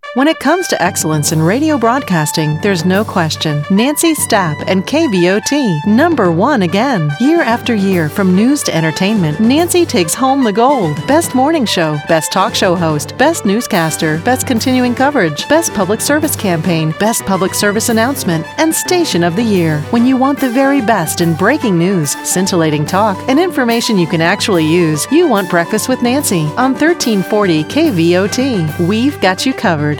When it comes to excellence in radio broadcasting, there's no question. Nancy Stapp and KVOT, number one again. Year after year, from news to entertainment, Nancy takes home the gold. Best morning show, best talk show host, best newscaster, best continuing coverage, best public service campaign, best public service announcement, and station of the year. When you want the very best in breaking news, scintillating talk, and information you can actually use, you want Breakfast with Nancy on 1340 KVOT. We've got you covered.